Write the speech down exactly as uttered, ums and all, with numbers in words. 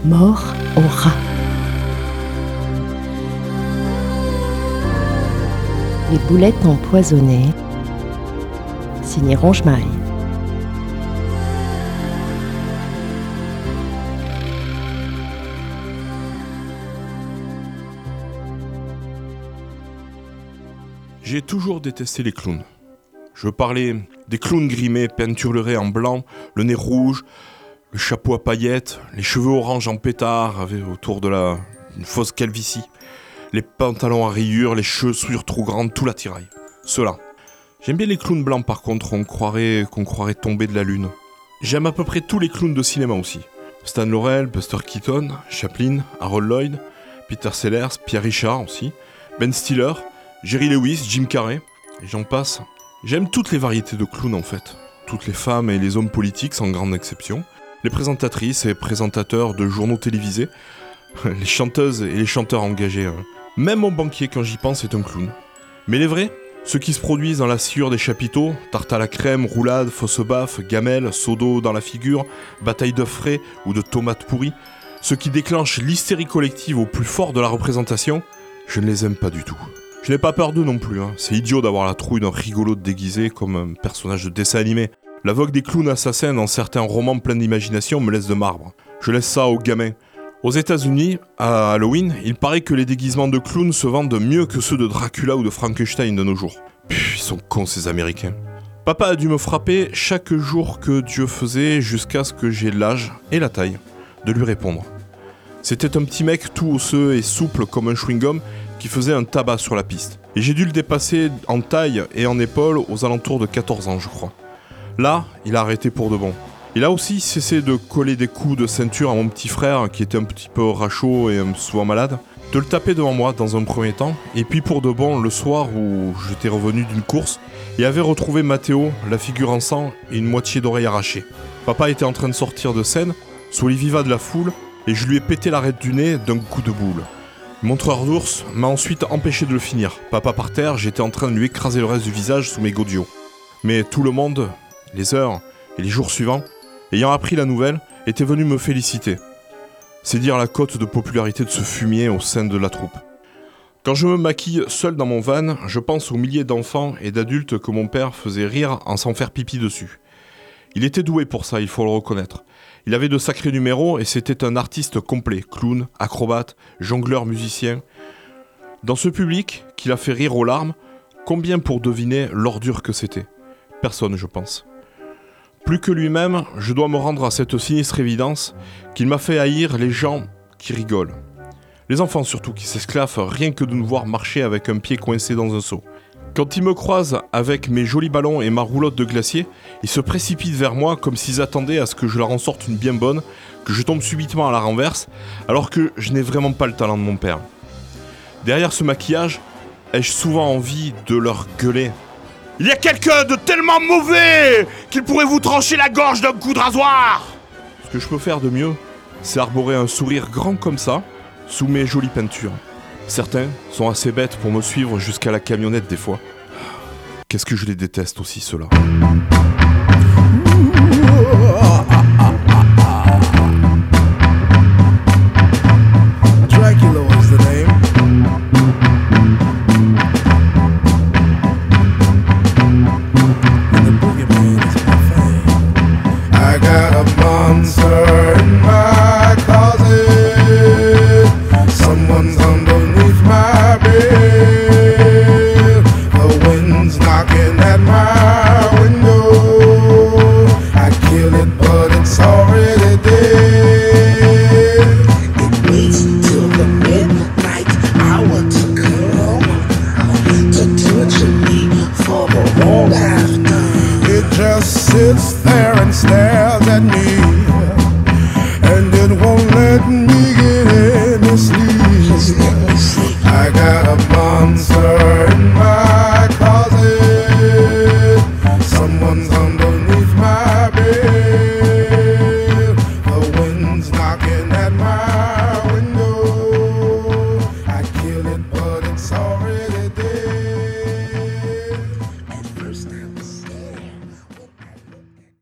Mort au rat. Les boulettes empoisonnées, signé Ronge-Maille. J'ai toujours détesté les clowns. Je veux parler des clowns grimés, peinturlurés en blanc, le nez rouge, le chapeau à paillettes, les cheveux orange en pétard avec autour de la une fausse calvitie, les pantalons à rayures, les chaussures trop grandes, tout l'attirail. Ceux-là. J'aime bien les clowns blancs par contre, on croirait qu'on croirait tomber de la lune. J'aime à peu près tous les clowns de cinéma aussi. Stan Laurel, Buster Keaton, Chaplin, Harold Lloyd, Peter Sellers, Pierre Richard aussi, Ben Stiller, Jerry Lewis, Jim Carrey, et j'en passe. J'aime toutes les variétés de clowns en fait. Toutes les femmes et les hommes politiques sans grande exception. Les présentatrices et présentateurs de journaux télévisés. Les chanteuses et les chanteurs engagés. Hein. Même mon banquier quand j'y pense est un clown. Mais les vrais, ceux qui se produisent dans la sciure des chapiteaux, tarte à la crème, roulade, fausse baffe, gamelle, seau d'eau dans la figure, bataille d'œufs frais ou de tomates pourries, ceux qui déclenchent l'hystérie collective au plus fort de la représentation, je ne les aime pas du tout. Je n'ai pas peur d'eux non plus, hein. C'est idiot d'avoir la trouille d'un rigolo déguisé comme un personnage de dessin animé. La vogue des clowns assassins dans certains romans pleins d'imagination me laisse de marbre. Je laisse ça aux gamins. Aux États-Unis, à Halloween, il paraît que les déguisements de clowns se vendent mieux que ceux de Dracula ou de Frankenstein de nos jours. Pff, ils sont cons ces Américains. Papa a dû me frapper chaque jour que Dieu faisait jusqu'à ce que j'ai l'âge et la taille de lui répondre. C'était un petit mec tout osseux et souple comme un chewing-gum qui faisait un tabac sur la piste. Et j'ai dû le dépasser en taille et en épaule aux alentours de quatorze ans, je crois. Là, il a arrêté pour de bon. Il a aussi cessé de coller des coups de ceinture à mon petit frère, qui était un petit peu rachot et souvent malade, de le taper devant moi dans un premier temps, et puis pour de bon, le soir où j'étais revenu d'une course, et avait retrouvé Mathéo, la figure en sang et une moitié d'oreille arrachée. Papa était en train de sortir de scène, sous les vivas de la foule, et je lui ai pété l'arête du nez d'un coup de boule. Le montreur d'ours m'a ensuite empêché de le finir. Papa par terre, j'étais en train de lui écraser le reste du visage sous mes godillots. Mais tout le monde, les heures et les jours suivants, ayant appris la nouvelle, était venu me féliciter. C'est dire la cote de popularité de ce fumier au sein de la troupe. Quand je me maquille seul dans mon van, je pense aux milliers d'enfants et d'adultes que mon père faisait rire en s'en faire pipi dessus. Il était doué pour ça, il faut le reconnaître. Il avait de sacrés numéros et c'était un artiste complet, clown, acrobate, jongleur, musicien. Dans ce public, qu'il a fait rire aux larmes, combien pour deviner l'ordure que c'était ? Personne, je pense. Plus que lui-même, je dois me rendre à cette sinistre évidence qu'il m'a fait haïr les gens qui rigolent. Les enfants surtout, qui s'esclaffent rien que de nous voir marcher avec un pied coincé dans un seau. Quand ils me croisent avec mes jolis ballons et ma roulotte de glacier, ils se précipitent vers moi comme s'ils attendaient à ce que je leur en sorte une bien bonne, que je tombe subitement à la renverse, alors que je n'ai vraiment pas le talent de mon père. Derrière ce maquillage, ai-je souvent envie de leur gueuler « Il y a quelqu'un de tellement mauvais qu'il pourrait vous trancher la gorge d'un coup de rasoir !» Ce que je peux faire de mieux, c'est arborer un sourire grand comme ça, sous mes jolies peintures. Certains sont assez bêtes pour me suivre jusqu'à la camionnette des fois. Qu'est-ce que je les déteste aussi, ceux-là. Dracula was the name. And the boogeyman is my fame. I got a monster in my closet. Someone's underneath my bed. The wind's knocking at my window. I kill it, but it's already dead. It waits till the midnight hour to come to torture me for the wrong I've done. It just sits there and stares at me, and it won't let me get any sleep. I got a monster in my